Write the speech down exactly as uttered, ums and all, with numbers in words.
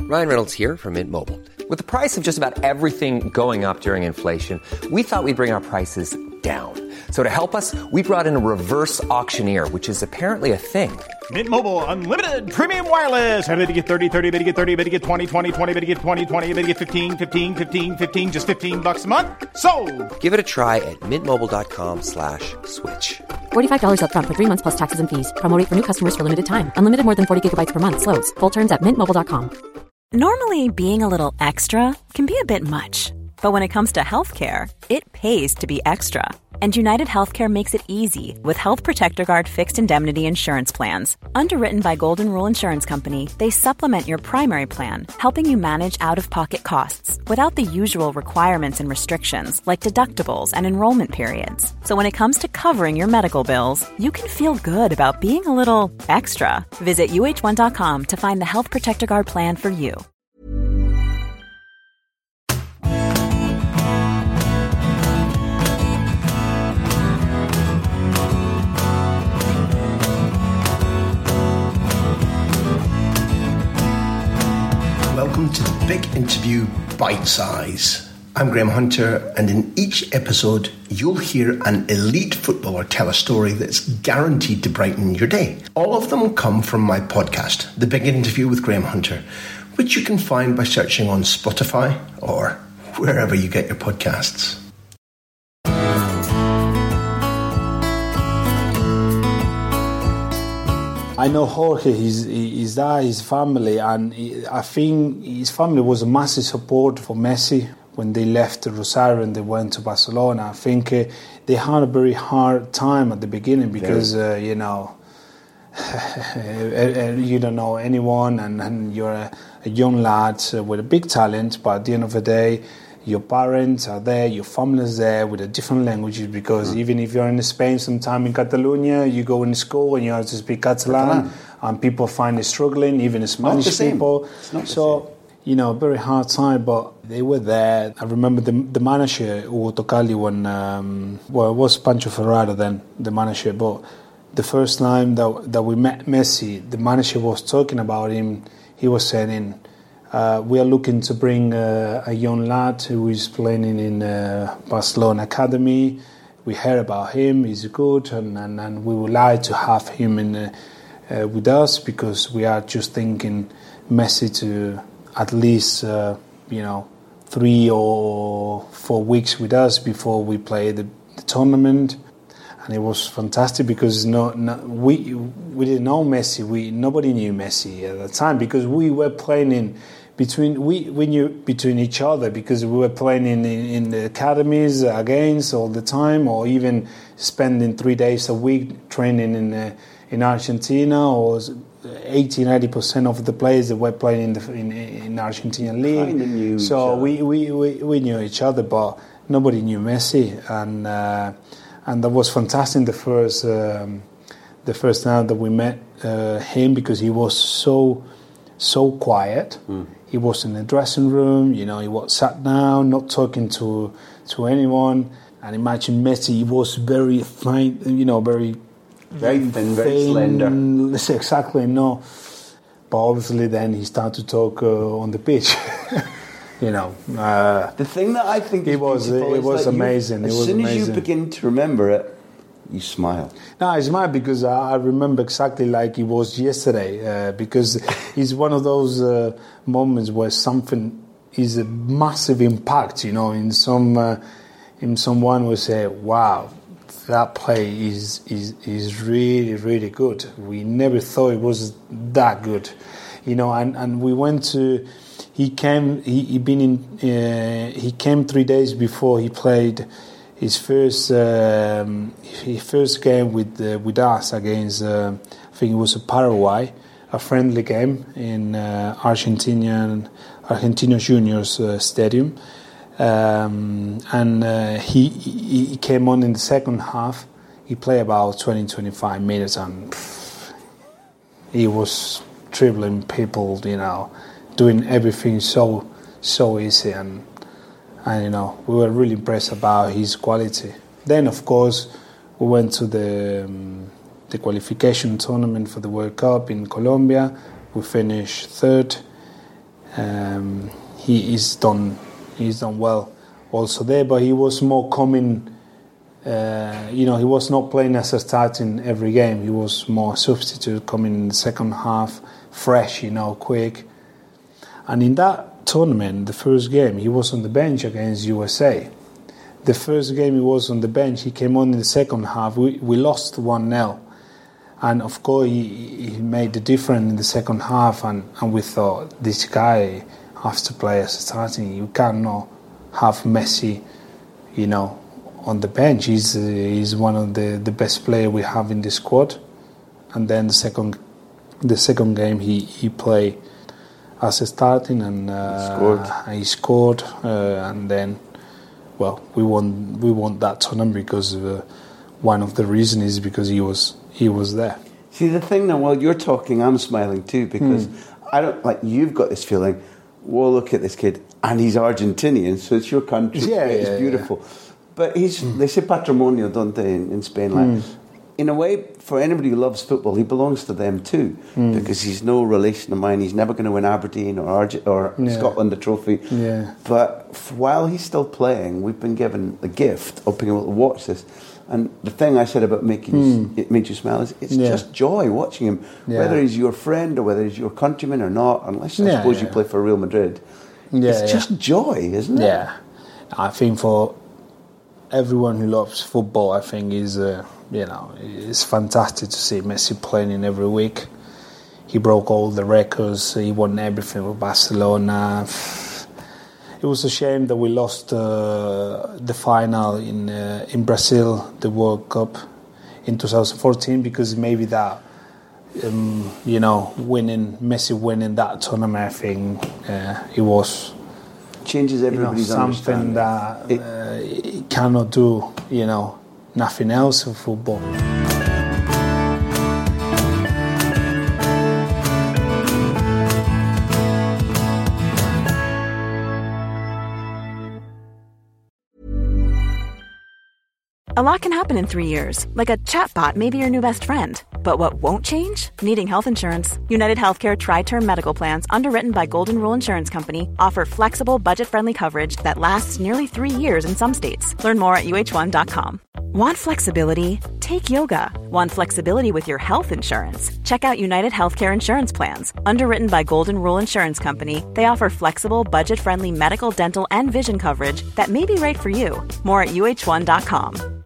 Ryan Reynolds here from Mint Mobile. With the price of just about everything going up during inflation, we thought we'd bring our prices down. So to help us, we brought in a reverse auctioneer, which is apparently a thing. Mint Mobile Unlimited Premium Wireless. How to get thirty, thirty, how to get thirty, how to get twenty, twenty, twenty, how to get twenty, twenty, how to get fifteen, fifteen, fifteen, fifteen, just fifteen bucks a month? Sold! Give it a try at mintmobile.com slash switch. forty-five dollars up front for three months plus taxes and fees. Promo rate for new customers for limited time. Unlimited more than forty gigabytes per month. Slows full terms at mint mobile dot com. Normally, being a little extra can be a bit much. But when it comes to healthcare, it pays to be extra. And United Healthcare makes it easy with Health Protector Guard fixed indemnity insurance plans. Underwritten by Golden Rule Insurance Company, they supplement your primary plan, helping you manage out-of-pocket costs without the usual requirements and restrictions like deductibles and enrollment periods. So when it comes to covering your medical bills, you can feel good about being a little extra. Visit U H one dot com to find the Health Protector Guard plan for you. Welcome to the Big Interview Bite Size. I'm Graham Hunter, and in each episode, you'll hear an elite footballer tell a story that's guaranteed to brighten your day. All of them come from my podcast, The Big Interview with Graham Hunter, which you can find by searching on Spotify or wherever you get your podcasts. I know Jorge, his, his dad, his family, and he, I think his family was a massive support for Messi when they left Rosario and they went to Barcelona. I think uh, they had a very hard time at the beginning because, uh, you know, you don't know anyone and, and you're a, a young lad with a big talent, but at the end of the day, your parents are there, your family is there with a different languages because mm. even if you're in Spain, sometime in Catalonia, you go in school and you have to speak Catalan, Catalan. and people find it struggling, even Spanish people. So, you know, very hard time, but they were there. I remember the the manager, Hugo Tocali, when, um, well, it was Pancho Ferrara then, the manager, but the first time that, that we met Messi, the manager was talking about him, he was saying, Uh, we are looking to bring uh, a young lad who is playing in uh, Barcelona Academy. We heard about him, he's good, and, and, and we would like to have him in, uh, uh, with us because we are just thinking Messi to at least, uh, you know, three or four weeks with us before we play the, the tournament. And it was fantastic because no, no, we we didn't know Messi. We nobody knew Messi at the time because we were playing in between we, we knew between each other because we were playing in, in, in the academies against all the time, or even spending three days a week training in uh, in Argentina, or eighty, ninety percent of the players that were playing in the in, in Argentinian league. So we, we, we, we knew each other, but nobody knew Messi, and. Uh, And that was fantastic the first um, the first time that we met uh, him because he was so so quiet. Mm. He was in the dressing room, you know, he was sat down, not talking to to anyone. And imagine Messi, he was very fine, you know, very very thin, thin very slender. Exactly, no. But obviously, then he started to talk uh, on the pitch. You know, uh, the thing that I think it was it was amazing. You, as it was soon amazing. as you begin to remember it, you smile. No, I smile because I remember exactly like it was yesterday. Uh, because it's one of those uh, moments where something is a massive impact. You know, in some uh, in someone will say, "Wow, that play is is is really really good. We never thought it was that good." You know, and, and we went to. He came. He, he been in. Uh, he came three days before he played his first um, his first game with uh, with us against. Uh, I think it was a Paraguay, a friendly game in uh, Argentinian Argentinos Juniors uh, Stadium, um, and uh, he he came on in the second half. He played about twenty, twenty-five minutes, and pff, he was dribbling people. You know. Doing everything so so easy, and and you know we were really impressed about his quality. Then of course we went to the um, the qualification tournament for the World Cup in Colombia. We finished third, um, he he's done he's done well also there, but he was more coming. Uh, you know, he was not playing as a starting every game. He was more a substitute, coming in the second half, fresh, you know, quick. And in that tournament, the first game, he was on the bench against U S A. The first game he was on the bench, he came on in the second half. We we lost one nil. And of course, he, he made the difference in the second half. And, and we thought, this guy has to play as a starting. You cannot have Messi, you know, on the bench. He's uh, he's one of the, the best players we have in the squad. And then the second the second game he, he played as a starting and uh, scored. he scored uh, and then well we won we won that tournament because uh, one of the reasons is because he was he was there. See, the thing now, while you're talking, I'm smiling too, because mm. I don't, like, you've got this feeling, well, look at this kid, and he's Argentinian, so it's your country, yeah, it's yeah, beautiful. Yeah. But he's, mm. they say patrimonio, don't they, in, in Spain? Like, mm. in a way, for anybody who loves football, he belongs to them too, mm. because he's no relation of mine. He's never going to win Aberdeen or Arge- or yeah. Scotland a trophy. Yeah. But while he's still playing, we've been given the gift of being able to watch this. And the thing I said about making mm. it made you smile is it's yeah. just joy watching him, yeah. whether he's your friend or whether he's your countryman or not, unless I yeah, suppose yeah. you play for Real Madrid. Yeah, it's yeah. just joy, isn't it? Yeah. I think for everyone who loves football, I think is uh, you know, it's fantastic to see Messi playing in every week. He broke all the records, he won everything with Barcelona. It was a shame that we lost uh, the final in uh, in Brazil, the World Cup in two thousand fourteen, because maybe that, um, you know, winning Messi winning that tournament, I think uh, it was changes everybody's you know, something that it, uh, it cannot do, you know, nothing else in football. A lot can happen in three years, like a chatbot may be your new best friend. But what won't change? Needing health insurance. United Healthcare Tri-Term Medical Plans, underwritten by Golden Rule Insurance Company, offer flexible, budget-friendly coverage that lasts nearly three years in some states. Learn more at U H one dot com. Want flexibility? Take yoga. Want flexibility with your health insurance? Check out United Healthcare Insurance Plans. Underwritten by Golden Rule Insurance Company, they offer flexible, budget-friendly medical, dental, and vision coverage that may be right for you. More at U H one dot com.